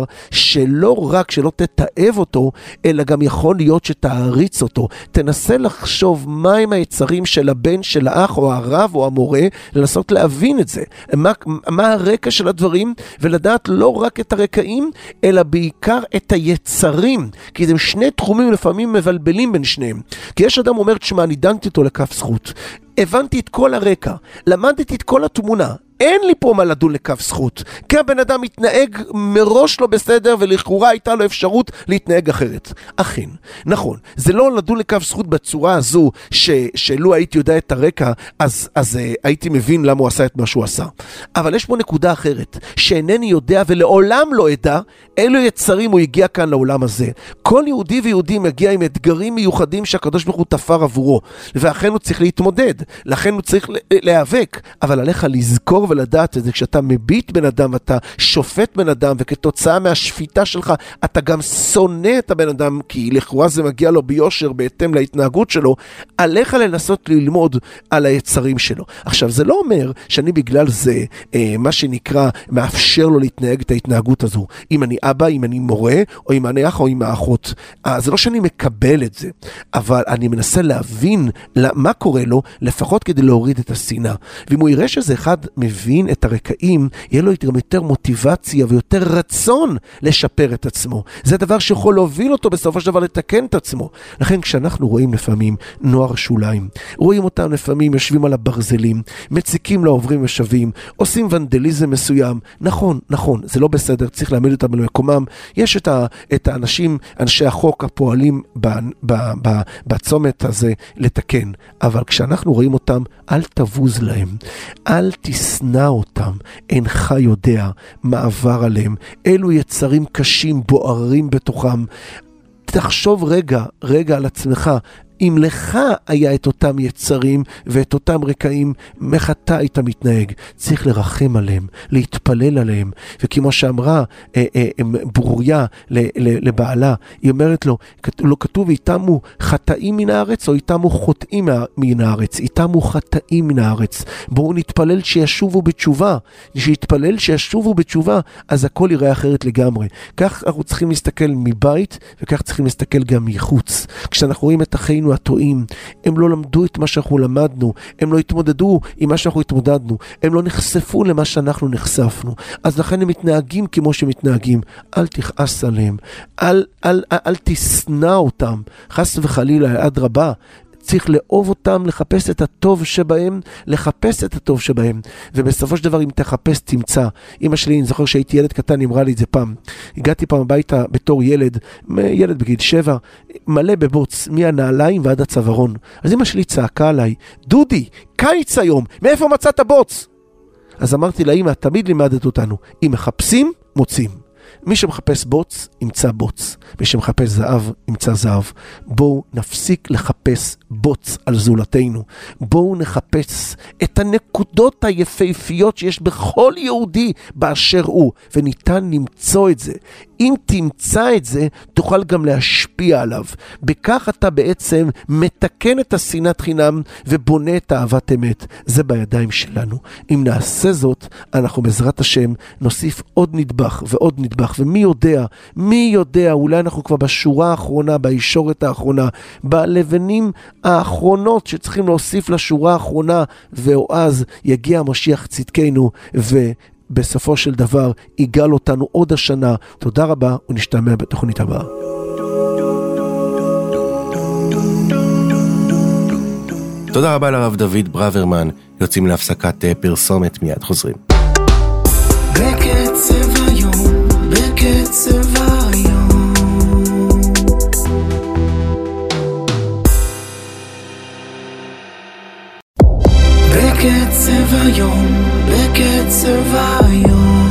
שלא רק שלא תתאב אותו, אלא גם יכול להיות שתעריץ אותו. תנסה לחשוב מהם היצרים של הבן, של האח, או הרב, או המורה, לנסות להבין את זה. מה, מה הרקע של הדברים, ולדעת לא רק את הרקעים, אלא בעיקר את היצרים, כי זה שני תחומים לפעמים מבלבלים בין שניהם. כי יש אדם אומר, תשמע, אני דנתי אותו לכף זכות. הבנתי את כל הרקע, למדתי את כל התמונה, אין לי פה מה לדון לכף זכות, כי הבן אדם מתנהג מראש לא בסדר, ולכאורה הייתה לו אפשרות להתנהג אחרת. אכן, נכון, זה לא לדון לכף זכות בצורה הזו, ש, שלו הייתי יודע את הרקע, אז, אז uh, הייתי מבין למה הוא עשה את מה שהוא עשה. אבל יש פה נקודה אחרת, שאינני יודע ולעולם לא ידע, אילו יצרים הוא הגיע כאן לעולם הזה. כל יהודי ויהודי מגיע עם אתגרים מיוחדים שהקדוש ברוך הוא תפר עבורו, ואכן הוא צריך להתמודד, לכן הוא צריך להיאבק, אבל עליך לזכור ולדעת את זה, כשאתה מביט בן אדם, אתה שופט בן אדם, וכתוצאה מהשפיטה שלך, אתה גם שונא את הבן אדם, כי לכאורה זה מגיע לו ביושר, בהתאם להתנהגות שלו, עליך לנסות ללמוד על היצרים שלו. עכשיו, זה לא אומר שאני בגלל זה, אה, מה שנקרא, מאפשר לו להתנהג את ההתנהגות הזו. אם אני אבא, אם אני מורה, או אם אני אח, או אם האחות. אה, זה לא שאני מקבל את זה, אבל אני מנסה להבין מה קורה לו, לפחות כדי להוריד את השנאה. ואם הוא יראה שזה אחד מבין את הרקעים, יהיה לו גם יותר מוטיבציה ויותר רצון לשפר את עצמו. זה דבר שיכול להוביל אותו בסופו של דבר לתקן את עצמו. לכן כשאנחנו רואים לפעמים נוער שוליים, רואים אותם לפעמים יושבים על הברזלים, מציקים לעוברים ושבים, עושים ונדליזם מסוים. נכון, נכון, זה לא בסדר, צריך להעמיד אותם במקומם. יש את, ה, את האנשים, אנשי החוק הפועלים ב, ב, ב, בצומת הזה לתקן. אבל כשאנחנו רואים אותם, אל תבוז להם, אל תסנע אותם, אינך יודע מה עבר עליהם. אלו יצרים קשים, בוערים בתוכם. תחשוב רגע, רגע על עצמך, אם לך היה את אותם יצרים ואת אותם רקעים, איך אתה היית מתנהג? צריך לרחם עליהם, להתפלל עליהם. וכמו שאמרה אה, אה, ברוריה לבעלה, היא אומרת לו, לא כתוב איתמו חטאים מן הארץ או איתמו חוטאים מן הארץ? איתמו חטאים מן הארץ. בואו נתפלל שישובו בתשובה. שיתפלל שישובו בתשובה, אז הכל יראה אחרת לגמרי. כך אנחנו צריכים להסתכל מבית, וכך צריכים להסתכל גם מחוץ. כשאנחנו רואים את אחינו הטועים, הם לא למדו את מה שאנחנו למדנו, הם לא התמודדו עם מה שאנחנו התמודדנו, הם לא נחשפו למה שאנחנו נחשפנו, אז לכן הם מתנהגים כמו שמתנהגים. אל תכעס עליהם, אל, אל, אל, אל תסנע אותם, חס וחלילה, עד רבה. צריך לאהוב אותם, לחפש את הטוב שבהם, לחפש את הטוב שבהם. ובסופו של דבר, אם תחפש, תמצא. אמא שלי, אני זוכר שהייתי ילד קטן, אמרה לי את זה פעם. הגעתי פעם הביתה בתור ילד, ילד בגיל שבע, מלא בבוץ, מהנעליים ועד הצווארון. אז אמא שלי צעקה עליי, דודי, קיץ היום, מאיפה מצאת בוץ? אז אמרתי לה, אמא, תמיד לימדת אותנו, אם מחפשים, מוצאים. מי שמחפש בוץ, ימצא בוץ. מי שמחפש זהב, ימצא זהב. בואו נפסיק לחפש בוץ על זולתנו. בואו נחפש את הנקודות היפהפיות שיש בכל יהודי באשר הוא, וניתן למצוא את זה. אם תמצא את זה, תוכל גם להשפיע עליו. בכך אתה בעצם מתקן את השנאת חינם ובונה את אהבת אמת. זה בידיים שלנו. אם נעשה זאת, אנחנו בעזרת השם נוסיף עוד נדבך ועוד נדבך. ומי יודע, מי יודע, אולי אנחנו כבר בשורה האחרונה, בישורת האחרונה, בלבנים האחרונות שצריכים להוסיף לשורה האחרונה, ואז יגיע המשיח צדקנו ו... בסופו של דבר יגאל אותנו עוד השנה. תודה רבה ונשתמע בתוכנית הבאה. תודה רבה לרב דוד ברוורמן. יוצאים להפסקת פרסומת, מיד חוזרים. בקצב היום, בקצב היום. בקצב היום, בקצב היום.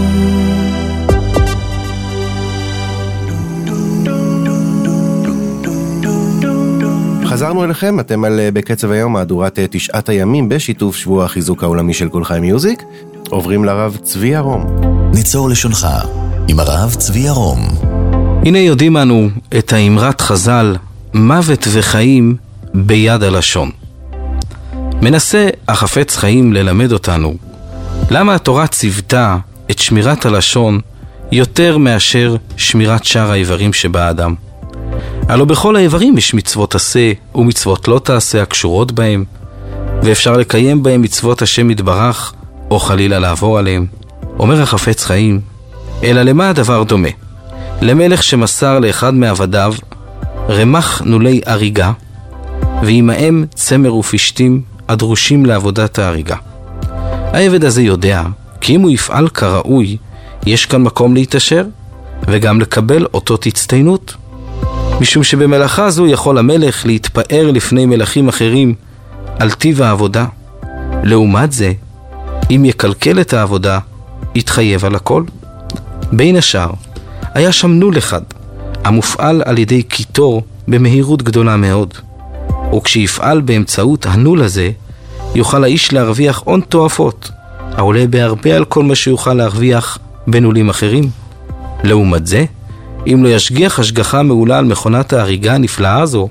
חזרנו אליכם, אתם על בקצב היום, מהדורת תשעת הימים בשיתוף שבוע החיזוק העולמי של כל חי מיוזיק. עוברים לרב צבי ירום. ניצור לשונך עם הרב צבי ירום. הנה יודעים אנו את האמרת חז"ל, מוות וחיים ביד הלשון. מנסה החפץ חיים ללמד אותנו למה התורה ציוותה את שמירת הלשון יותר מאשר שמירת שאר האיברים שבאדם. הלא בכל האיברים יש מצוות עשה ומצוות לא תעשה הקשורות בהם, ואפשר לקיים בהם מצוות השם יתברך או חלילה לעבור עליהם. אומר החפץ חיים, אלא למה הדבר דומה? למלך שמסר לאחד מעבדיו רמח נולי אריגה, ועמהם צמר ופשתים הדרושים לעבודת ההריגה. העבד הזה יודע כי אם הוא יפעל כראוי, יש כאן מקום להתאשר וגם לקבל אותות הצטיינות, משום שבמלאכה זו יכול המלך להתפאר לפני מלכים אחרים על טיב העבודה. לעומת זה, אם יקלקל את העבודה, יתחייב על הכל. בין השאר, היה שם נול אחד, המופעל על ידי קיטור במהירות גדולה מאוד. וכשיפעל באמצעות הנול הזה, יוכל האיש להרוויח הון תועפות, העולה בהרבה על כל מה שיוכל להרוויח בנולים אחרים. לעומת זה, אם לא ישגיח השגחה מעולה על מכונת ההריגה הנפלאה הזו,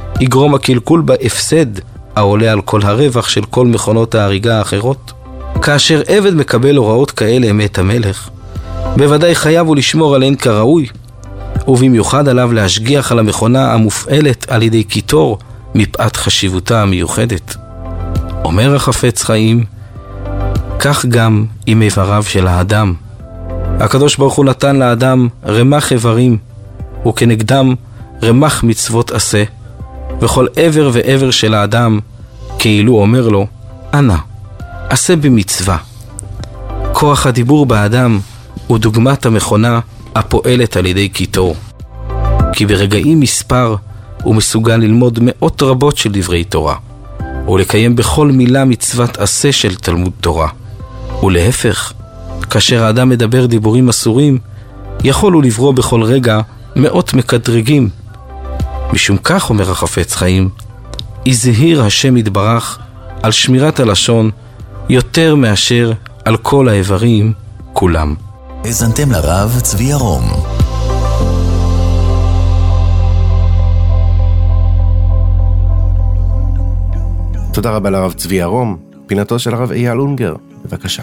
יגרום הקלקול בהפסד העולה על כל הרווח של כל מכונות ההריגה האחרות? כאשר עבד מקבל הוראות כאלה מאת המלך, בוודאי חייב הוא לשמור עליהן כראוי, ובמיוחד עליו להשגיח על המכונה המופעלת על ידי קיטור מפאת חשיבותה המיוחדת. אומר החפץ חיים, כך גם עם איבריו של האדם. הקדוש ברוך הוא נתן לאדם רמ"ח איברים, וכנגדם רמ"ח מצוות עשה, וכל עבר ועבר של האדם כאילו אומר לו, אנא, עשה במצווה. כוח הדיבור באדם הוא דוגמת המכונה הפועלת על ידי קיטור. כי ברגעים מספר הוא מסוגל ללמוד מאות רבות של דברי תורה, ולקיים בכל מילה מצוות עשה של תלמוד תורה. ולהפך, כאשר האדם מדבר דיבורים אסורים, יכול הוא לברוא בכל רגע מאות מקדרגים. משום כך, אומר החפץ חיים, יזהיר השם יתברך על שמירת הלשון יותר מאשר על כל האיברים כולם. האזנתם לרב צבי ירום. תודה רבה לרב צבי ירום. פינתו של הרב אייל אונגר, בבקשה.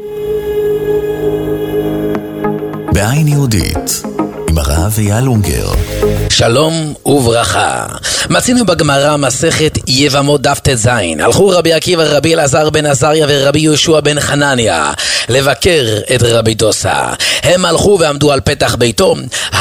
בעין יהודית, עם הרב אייל אונגר. שלום וברכה. מצינו בגמרא מסכת יבמות דף ט"ז. הלכו רבי עקיבא, רבי אלעזר בן עזריה ורבי יהושע בן חנניה לבקר את רבי דוסה. הם הלכו ועמדו על פתח ביתו.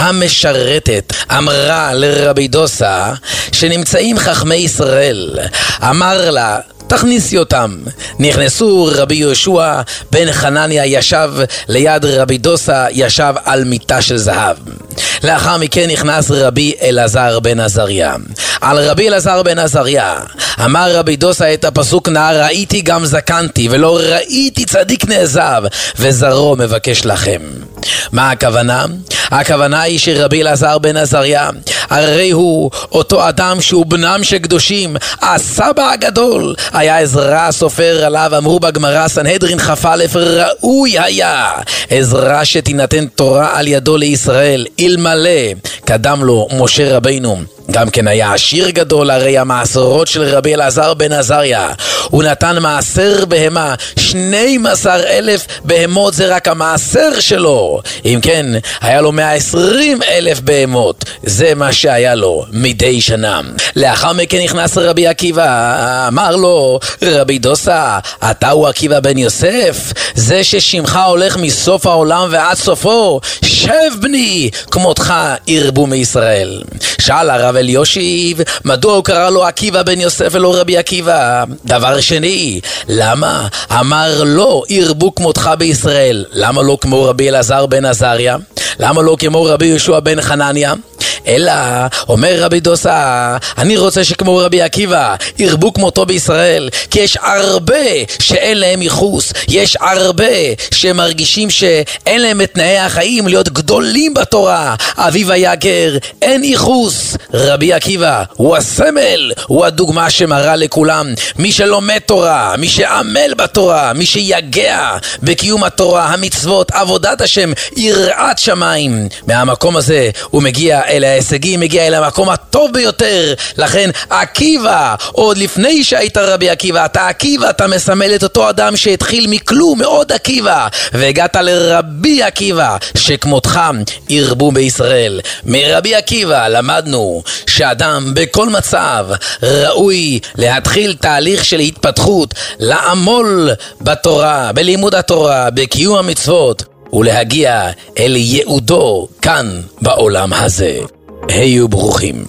המשרתת אמרה לרבי דוסה שנמצאים חכמי ישראל. אמר לה, תכניסי אותם. נכנסו. רבי יהושע בן חנניה ישב ליד רבי דוסה, ישב על מיטה של זהב. לאחר מכן נכנס רבי אלעזר בן עזריה. על רבי אלעזר בן עזריה אמר רבי דוסה את הפסוק, נא ראיתי גם זקנתי ולא ראיתי צדיק נעזב וזרעו מבקש לכם. מה הכוונה? הכוונה היא שרבי אלעזר בן עזריה הרי הוא אותו אדם שהוא בנם של קדושים, הסבא הגדול היה עזרא הסופר, עליו אמרו בגמרא סנהדרין כ"א, ראוי היה עזרא שתינתן תורה על ידו לישראל, אלמלא קדם לו משה רבינו. גם כן היה עשיר גדול, הרי המעשרות של רבי אלעזר בן עזריה, הוא נתן מעשר בהמה, שנים עשר אלף בהמות, זה רק המעשר שלו. אם כן, היה לו מאה ועשרים אלף בהמות, זה מה שהיה לו מדי שנה. לאחר מכן נכנס רבי עקיבא, אמר לו, רבי דוסה, אתה הוא עקיבא בן יוסף, זה ששמך הולך מסוף העולם ועד סופו, שב בני, כמותך ירבו מישראל. שאל הרב אליושיב, מדוע הוא קרא לו עקיבא בן יוסף ולא רבי עקיבא? דבר שני, למה? אמר לו, ירבו כמותך בישראל. למה לא כמו רבי אלעזר בן עזריה? למה לא כמו רבי יהושע בן חנניה? אלא, אומר רבי דוסה, אני רוצה שכמו רבי עקיבא ירבו כמותו בישראל, כי יש הרבה שאין להם ייחוס, יש הרבה שמרגישים שאין להם את תנאי החיים להיות גדולים בתורה. אביו היה גר, אין ייחוס. רבי עקיבא הוא הסמל, הוא הדוגמה שמראה לכולם. מי שלומד תורה, מי שעמל בתורה, מי שיגע בקיום התורה, המצוות, עבודת השם, יראת שמיים, מהמקום הזה הוא מגיע אל ההישגים, מגיע אל המקום הטוב ביותר. לכן עקיבא, עוד לפני שהיית רבי עקיבא, אתה עקיבא, אתה מסמל את אותו אדם שהתחיל מכלום, מאוד עקיבא, והגעת לרבי עקיבא שכמותך ירבו בישראל. מרבי עקיבא למדנו שאדם בכל מצב ראוי להתחיל תהליך של התפתחות, לעמול בתורה, בלימוד התורה, בקיום המצוות, ולהגיע אל ייעודו כאן בעולם הזה. היו ברוכים.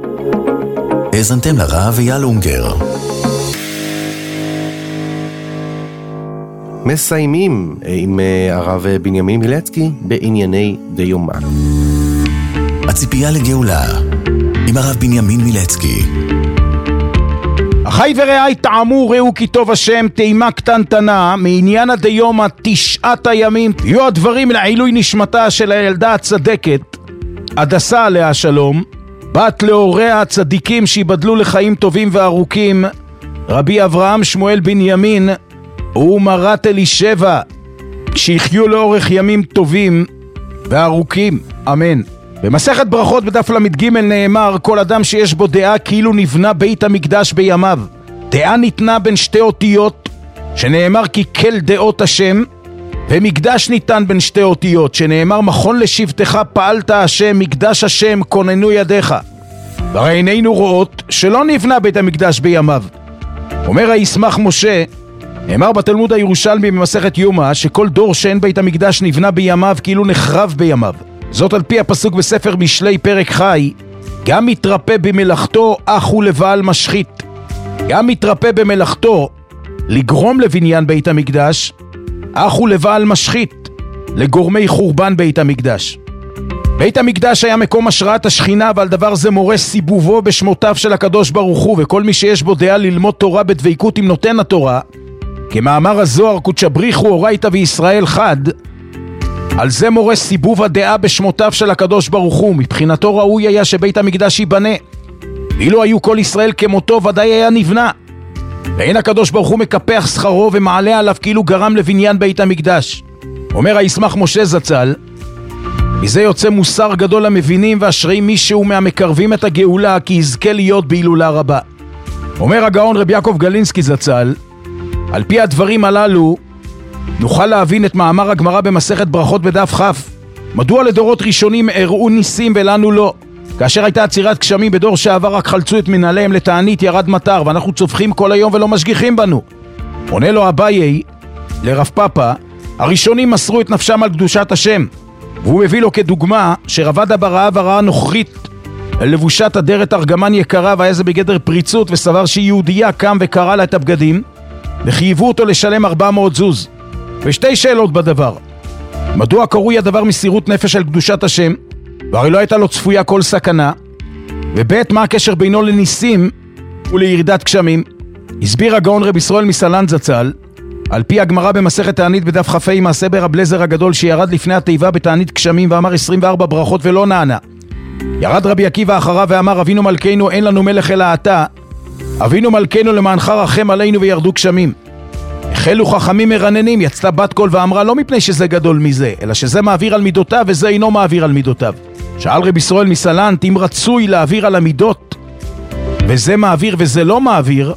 האזנתם לרב אייל אונגר. מסיימים עם הרב בנימין מילצקי בענייני דיומא. הציפייה לגאולה עם הרב בנימין מילצקי. אחי ורעי, טעמו ראו כי טוב השם, טעימה קטנטנה מעניין הדיומא תשעת הימים, יהיו הדברים לעילוי נשמתה של הילדה הצדקת הדסה עליה שלום, בת להוריה הצדיקים שיבדלו לחיים טובים וארוכים, רבי אברהם שמואל בנימין ומרת אלישבע, שיחיו לאורך ימים טובים וארוכים, אמן. במסכת ברכות בדף למ"ג נאמר, כל אדם שיש בו דעה כאילו נבנה בית המקדש בימיו. דעה ניתנה בין שתי אותיות, שנאמר כי כל דעות השם, ומקדש ניתן בין שתי אותיות, שנאמר מכון לשבטך פעלת השם, מקדש השם כוננו ידיך. והרי עינינו רואות שלא נבנה בית המקדש בימיו. אומר הישמח משה, נאמר בתלמוד הירושלמי במסכת יומא, שכל דור שאין בית המקדש נבנה בימיו כאילו נחרב בימיו. זאת על פי הפסוק בספר משלי פרק חי, גם מתרפא במלאכתו אך הוא לבעל משחית. גם מתרפא במלאכתו לגרום לבניין בית המקדש, אך הוא לבעל משחית, לגורמי חורבן בית המקדש. בית המקדש היה מקום השראת השכינה, ועל דבר זה מורה סיבובו בשמותיו של הקדוש ברוך הוא, וכל מי שיש בו דעה ללמוד תורה בדבקות עם נותן התורה, כמאמר הזוהר קודשא בריחו אורייתא וישראל חד, על זה מורה סיבוב הדעה בשמותיו של הקדוש ברוך הוא. מבחינתו ראוי היה שבית המקדש ייבנה, ואילו היו כל ישראל כמותו ודאי היה נבנה. ואין הקדוש ברוך הוא מקפח שכרו ומעלה עליו כאילו גרם לבניין בית המקדש. אומר הישמח משה זצ"ל, מזה יוצא מוסר גדול למבינים, ואשרי מישהו מהמקרבים את הגאולה כי יזכה להיות בהילולה רבה. אומר הגאון רבי יעקב גלינסקי זצ"ל, על פי הדברים הללו נוכל להבין את מאמר הגמרא במסכת ברכות בדף כ', מדוע לדורות ראשונים הראו ניסים ולנו לא? כאשר הייתה עצירת גשמים בדור שעבר רק חלצו את מנהליהם, לתענית ירד מטר ואנחנו צופחים כל היום ולא משגיחים בנו. עונה לו אביי לרב פאפה, הראשונים מסרו את נפשם על קדושת השם, והוא מביא לו כדוגמה שרבדה ברעב ראה נוכרית לבושת אדרת ארגמן יקרה, והיה זה בגדר פריצות, וסבר שהיא יהודייה, קם וקרא לה את הבגדים וחייבו אותו לשלם ארבע מאות זוז. ושתי שאלות בדבר: מדוע קרוי הדבר מסירות נפש על קדושת השם, והרי לא הייתה לו צפויה כל סכנה? ובית, מה הקשר בינו לניסים ולירידת גשמים? הסביר הגאון רבי ישראל מסלנט זצ"ל, על פי הגמרא במסכת תענית בדף כ"ה, מעשה ברב לזר הגדול שירד לפני התיבה בתענית גשמים ואמר עשרים וארבע ברכות ולא נענה. ירד רבי עקיבא אחריו ואמר, אבינו מלכנו אין לנו מלך אלא אתה, אבינו מלכנו למענך רחם עלינו וירדו גשמים. החלו חכמים מרננים, יצאה בת קול ואמרה, לא מפני שזה גדול מזה, אלא שזה מעביר על מידותיו וזה אינו מעביר על מידותיו. שאל רבי ישראל מסלנט, אם רצוי להעביר על המידות וזה מעביר וזה לא מעביר,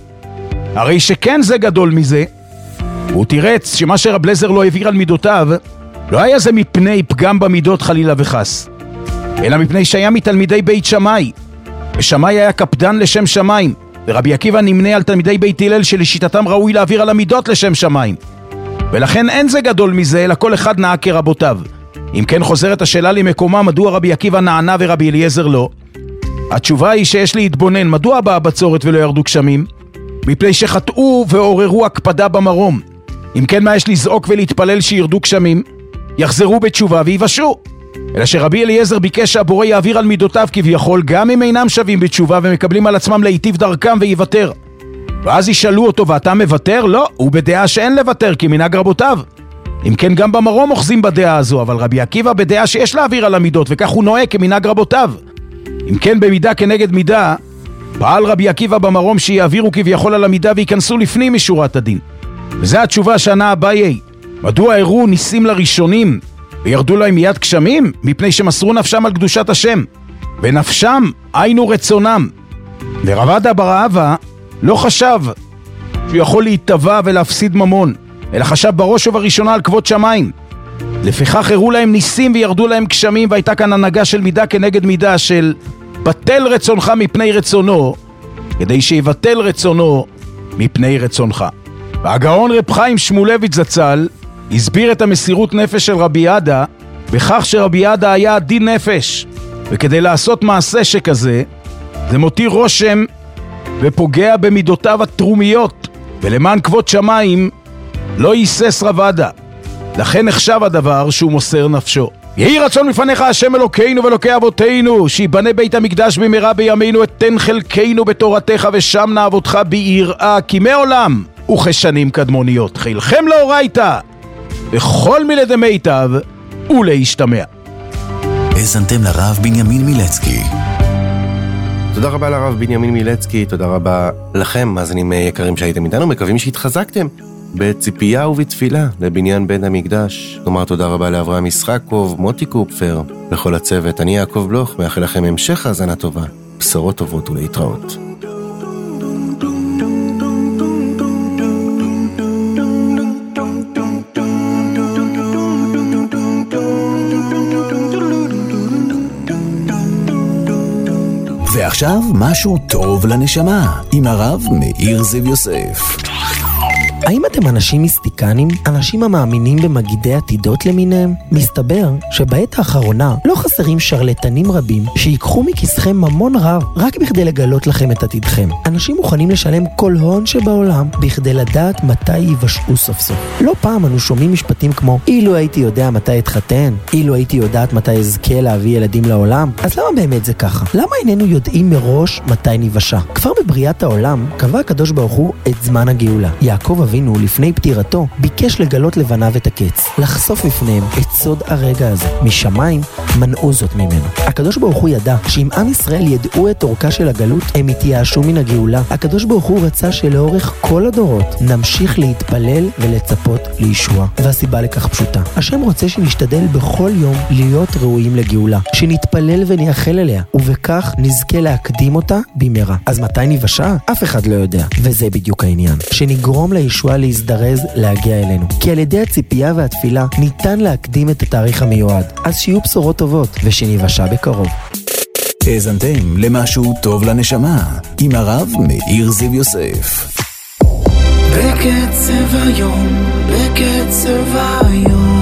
הרי שכן זה גדול מזה. הוא תירץ שמה שרב לזר לא העביר על מידותיו לא היה זה מפני פגם במידות חלילה וחס, אלא מפני שהיה מתלמידי בית שמאי, ושמאי היה קפדן לשם שמיים, ורבי עקיבא נמנה על תלמידי בית הלל שלשיטתם ראוי להעביר על המידות לשם שמיים, ולכן אין זה גדול מזה, אלא כל אחד נהג כרבותיו. אם כן חוזרת השאלה למקומה, מדוע רבי עקיבא נענה ורבי אליעזר לא? התשובה היא שיש להתבונן, מדוע באה בצורת ולא ירדו גשמים? מפני שחטאו ועוררו הקפדה במרום. אם כן, מה יש לזעוק ולהתפלל שירדו גשמים? יחזרו בתשובה ויבשו. אלא שרבי אליעזר ביקש שהבורא יעביר על מידותיו כביכול, גם אם אינם שווים בתשובה ומקבלים על עצמם להיטיב דרכם ויוותר. ואז ישאלו אותו, ואתה מוותר? לא, הוא בדעה שאין לוותר כמנהג רבותיו. אם כן, גם במרום אוחזים בדעה הזו, אבל רבי עקיבא בדעה שיש להעביר על המידות, וכך הוא נוהג כמנהג רבותיו. אם כן, במידה כנגד מידה, פעל רבי עקיבא במרום שיעבירו כביכול על המידה וייכנסו לפנים משורת הדין. וזו התשובה שענה אביי, מדוע הראו ניסים לראשונים וירדו להם מיד גשמים? מפני שמסרו נפשם על קדושת השם, ונפשם היינו רצונם. ורבדה ברעבה לא חשב שהוא יכול להתטבע ולהפסיד ממון, אלא חשב בראש ובראשונה על כבוד שמיים. לפיכך הראו להם ניסים וירדו להם גשמים, והייתה כאן הנהגה של מידה כנגד מידה, של בטל רצונך מפני רצונו, כדי שיבטל רצונו מפני רצונך. והגאון רב חיים שמואלביץ זצ"ל הסביר את המסירות נפש של רבי יהודה בכך שרבי יהודה היה עדין נפש, וכדי לעשות מעשה שכזה זה מותיר רושם ופוגע במידותיו התרומיות, ולמען כבוד שמיים לא ייסס רב יהודה, לכן נחשב הדבר שהוא מוסר נפשו. יהי רצון מפניך השם אלוקינו ואלוקי אבותינו, שיבנה בית המקדש במהרה בימינו, אתן חלקנו בתורתך ושם נעבודך ביראה, כי מעולם וכשנים קדמוניות חילכם לאורייתא בכל מילי דמיטב ולהשתמע. האזנתם לרב בנימין מילצקי. תודה רבה לרב בנימין מילצקי, תודה רבה לכם מאזינים יקרים שהייתם איתנו, מקווים שהתחזקתם בציפייה ובתפילה לבניין בית המקדש. נאמר תודה רבה לאברהם ישחקוב, מוטי קופפר, לכל הצוות. אני יעקב בלוך, מאחל לכם המשך האזנה טובה, בשורות טובות ולהתראות. ועכשיו משהו טוב לנשמה, עם הרב מאיר זיו יוסף. האם אתם אנשים מיסטיקנים? אנשים המאמינים במגידי עתידות למיניהם? מסתבר שבעת האחרונה לא חסרים שרלטנים רבים שיקחו מכיסכם ממון רב רק בכדי לגלות לכם את עתידכם. אנשים מוכנים לשלם כל הון שבעולם בכדי לדעת מתי ייוושעו סוף סוף. לא פעם אנו שומעים משפטים כמו אילו הייתי יודע מתי אתחתן, אילו הייתי יודעת מתי אזכה להביא ילדים לעולם. אז למה באמת זה ככה? למה איננו יודעים מראש מתי ניוושע? כבר בבריאת העולם קבע הקדוש ברוך הוא את זמן הגאולה. יעקב אבינו לפני פטירתו ביקש לגלות לבניו את הקץ, לחשוף בפניהם את סוד הרגע הזה. משמיים מנעו זאת ממנו. הקדוש ברוך הוא ידע שאם עם ישראל ידעו את אורכה של הגלות, הם יתייאשו מן הגאולה. הקדוש ברוך הוא רצה שלאורך כל הדורות נמשיך להתפלל ולצפות לישוע. והסיבה לכך פשוטה. השם רוצה שנשתדל בכל יום להיות ראויים לגאולה, שנתפלל ונייחל אליה, ובכך נזכה להקדים אותה במהרה. אז מתי ניוושע? אף אחד לא יודע. וזה בדיוק העניין. שנגרום לישוע להזדרז להגיע אלינו. כי על ידי הציפייה והתפילה ניתן להקדים את התאריך המיועד. אז שיהיו בשורות טובות ושניוושע בקרוב. האזנתם למשהו טוב לנשמה, עם הרב מאיר זיו יוסף. בקצב היום, בקצב היום